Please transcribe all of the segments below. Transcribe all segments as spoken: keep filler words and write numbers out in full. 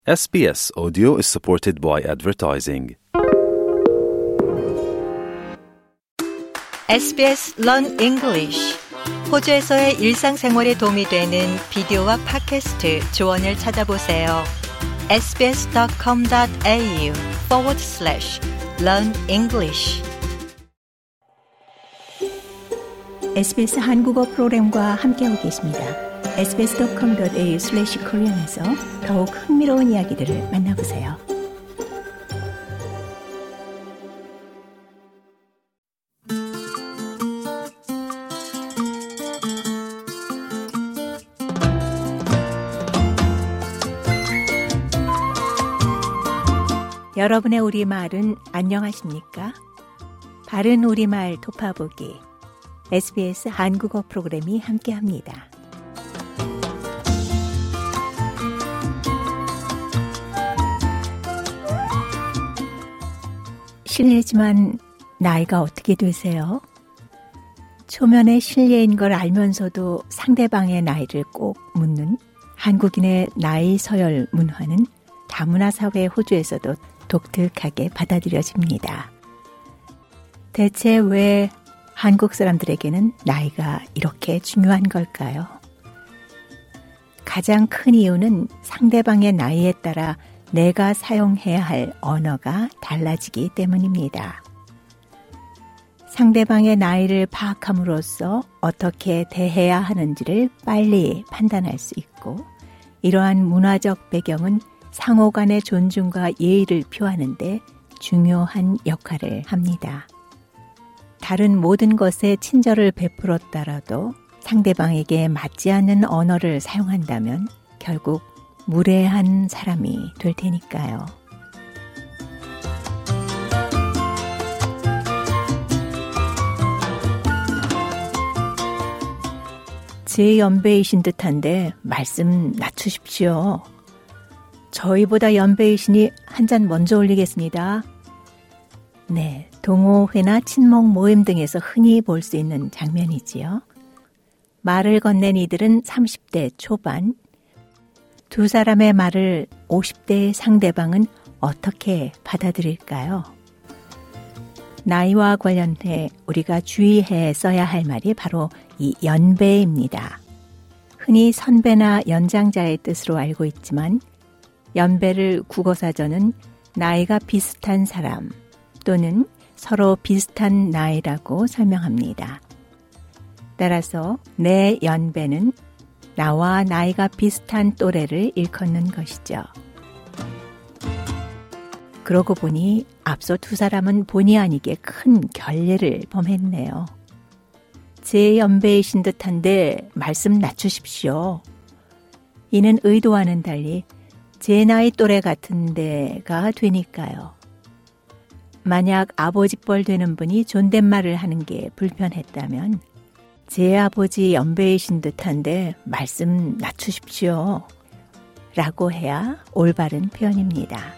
에스비에스 Audio is supported by advertising. 에스비에스 Learn English. 호주에서의 일상생활에 도움이 되는 비디오와 팟캐스트 조언을 찾아보세요. sbs.com.au forward slash learn English. 에스비에스 한국어 프로그램과 함께하고 계십니다. 에스비에스.com.au 슬래시 코리안에서 더욱 흥미로운 이야기들을 만나보세요. 여러분의 우리말은 안녕하십니까? 바른 우리말 토파보기 에스비에스 한국어 프로그램이 함께합니다. 실례지만 나이가 어떻게 되세요? 초면에 실례인 걸 알면서도 상대방의 나이를 꼭 묻는 한국인의 나이 서열 문화는 다문화 사회 호주에서도 독특하게 받아들여집니다. 대체 왜 한국 사람들에게는 나이가 이렇게 중요한 걸까요? 가장 큰 이유는 상대방의 나이에 따라 내가 사용해야 할 언어가 달라지기 때문입니다. 상대방의 나이를 파악함으로써 어떻게 대해야 하는지를 빨리 판단할 수 있고, 이러한 문화적 배경은 상호 간의 존중과 예의를 표하는 데 중요한 역할을 합니다. 다른 모든 것에 친절을 베풀었다라도 상대방에게 맞지 않는 언어를 사용한다면 결국 무례한 사람이 될 테니까요. 제 연배이신 듯한데 말씀 낮추십시오. 저희보다 연배이시니 한 잔 먼저 올리겠습니다. 네, 동호회나 친목 모임 등에서 흔히 볼 수 있는 장면이지요. 말을 건넨 이들은 삼십 대 초반, 두 사람의 말을 오십 대의 상대방은 어떻게 받아들일까요? 나이와 관련해 우리가 주의해 써야 할 말이 바로 이 연배입니다. 흔히 선배나 연장자의 뜻으로 알고 있지만 연배를 국어사전은 나이가 비슷한 사람 또는 서로 비슷한 나이라고 설명합니다. 따라서 내 연배는 나와 나이가 비슷한 또래를 일컫는 것이죠. 그러고 보니 앞서 두 사람은 본의 아니게 큰 결례를 범했네요. 제 연배이신 듯한데 말씀 낮추십시오. 이는 의도와는 달리 제 나이 또래 같은 데가 되니까요. 만약 아버지뻘 되는 분이 존댓말을 하는 게 불편했다면 제 아버지 연배이신 듯한데 말씀 낮추십시오. 라고 해야 올바른 표현입니다.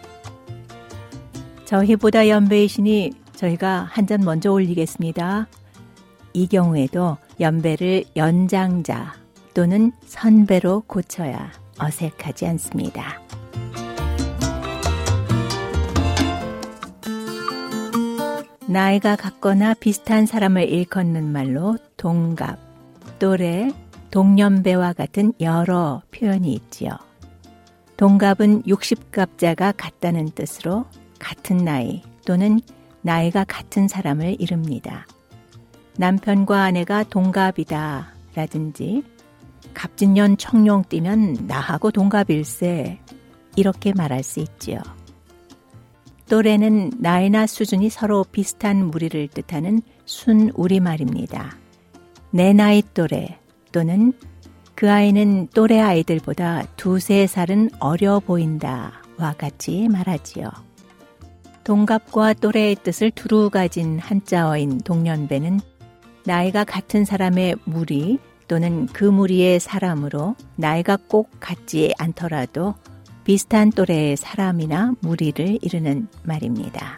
저희보다 연배이시니 저희가 한 잔 먼저 올리겠습니다. 이 경우에도 연배를 연장자 또는 선배로 고쳐야 어색하지 않습니다. 나이가 같거나 비슷한 사람을 일컫는 말로 동갑, 또래, 동년배와 같은 여러 표현이 있지요. 동갑은 육십갑자가 같다는 뜻으로 같은 나이 또는 나이가 같은 사람을 이릅니다. 남편과 아내가 동갑이다 라든지 갑진년 청룡띠면 나하고 동갑일세 이렇게 말할 수 있지요. 또래는 나이나 수준이 서로 비슷한 무리를 뜻하는 순우리말입니다. 내 나이 또래 또는 그 아이는 또래 아이들보다 두세 살은 어려 보인다와 같이 말하지요. 동갑과 또래의 뜻을 두루 가진 한자어인 동년배는 나이가 같은 사람의 무리 또는 그 무리의 사람으로 나이가 꼭 같지 않더라도 비슷한 또래의 사람이나 무리를 이르는 말입니다.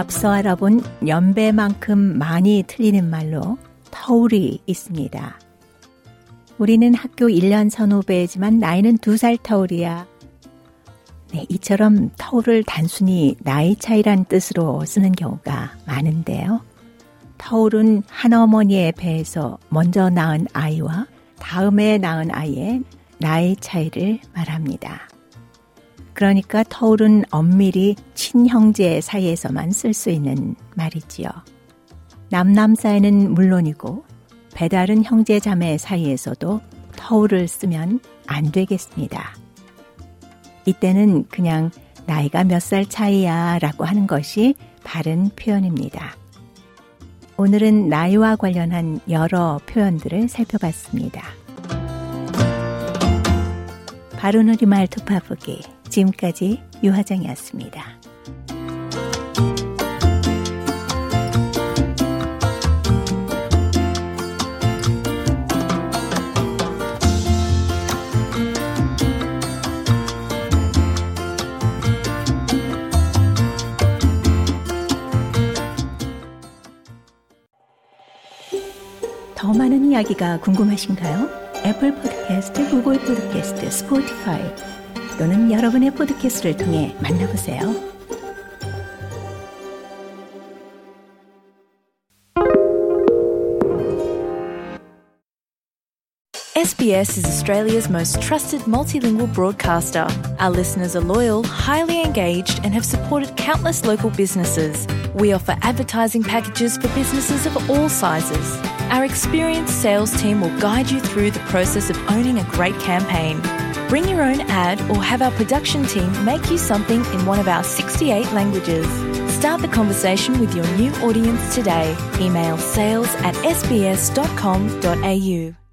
앞서 알아본 연배만큼 많이 틀리는 말로 터울이 있습니다. 우리는 학교 일 년 선후배지만 나이는 두 살 터울이야. 네, 이처럼 터울을 단순히 나이 차이란 뜻으로 쓰는 경우가 많은데요. 터울은 한어머니의 배에서 먼저 낳은 아이와 다음에 낳은 아이의 나이 차이를 말합니다. 그러니까 터울은 엄밀히 친형제 사이에서만 쓸 수 있는 말이지요. 남남 사이는 물론이고 배다른 형제 자매 사이에서도 터울을 쓰면 안 되겠습니다. 이때는 그냥 나이가 몇 살 차이야 라고 하는 것이 바른 표현입니다. 오늘은 나이와 관련한 여러 표현들을 살펴봤습니다. 바른 우리말 투파보기, 지금까지 유하정이었습니다. 더 많은 이야기가 궁금하신가요? 애플 팟캐스트, 구글 팟캐스트, 스포티파이 또는 여러분의 팟캐스트를 통해 만나보세요. S B S is Australia's most trusted multilingual broadcaster. Our listeners are loyal, highly engaged, and have supported countless local businesses. We offer advertising packages for businesses of all sizes. Our experienced sales team will guide you through the process of owning a great campaign. Bring your own ad or have our production team make you something in one of our sixty-eight languages. Start the conversation with your new audience today. Email sales at s b s dot com dot a u.